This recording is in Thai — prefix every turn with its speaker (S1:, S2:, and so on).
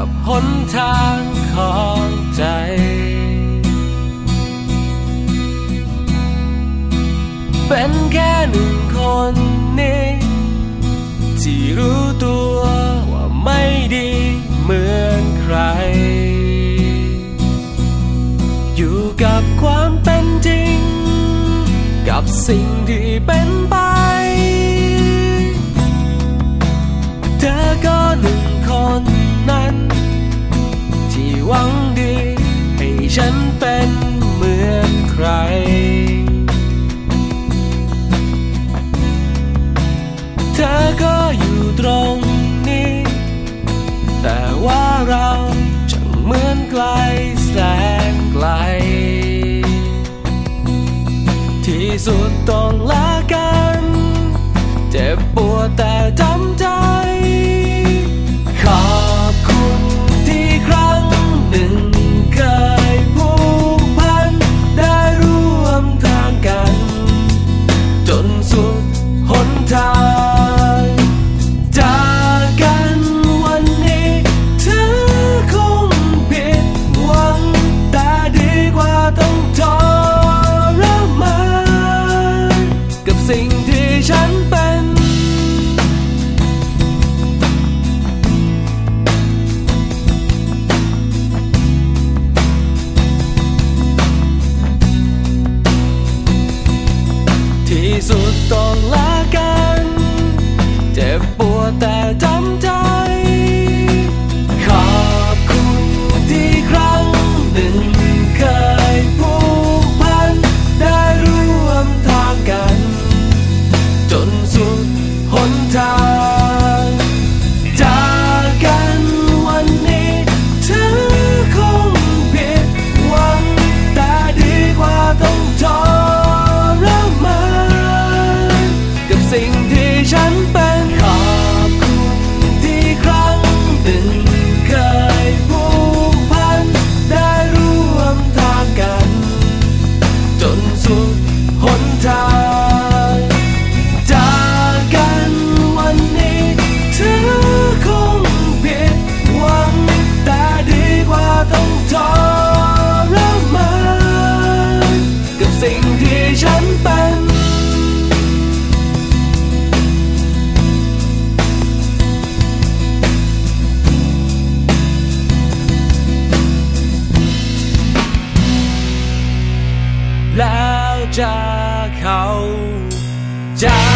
S1: กับหนทางของใจเป็นแค่หนึ่งคนนี้ที่รู้ตัวว่าไม่ดีเหมือนใครอยู่กับความเป็นจริงกับสิ่งที่เป็นไปเธอก็หนึ่งคนนั้นที่หวังดีให้ฉันเป็นเหมือนใครเธอก็อยู่ตรงนี้แต่ว่าเราช่างเหมือนไกลแสนไกลที่สุดต้องลากันเจ็บปวดแต่จำใจขอบคุณที่ครั้งหนึ่งเคยผูกพันได้ร่วมทางกันจนสุดหนทางจากกันวันนี้เธอคงผิดหวังแต่ดีกว่าต้องทรมานกับสิ่งที่ฉันเป็นที่สุดต้องลากันเจ็บปวดแต่จำใจขอบคุณที่ครั้งหนึ่งเคยผูกพันได้ร่วมทางกันจนสุดหนทางจากกันวันนี้เธอคงผิดหวังแต่ดีกว่าต้องทรมานกับสิ่งที่ฉันเป็นขอบคุณที่ครั้งหนึ่งเคยผูกพันได้ร่วมทางกันจนสุดหนทางจากกันวันนี้เธอคงผิดหวังแต่ดีกว่าต้องทรมานกับสิ่งที่ฉันเป็นแล้วจะเข้าใจ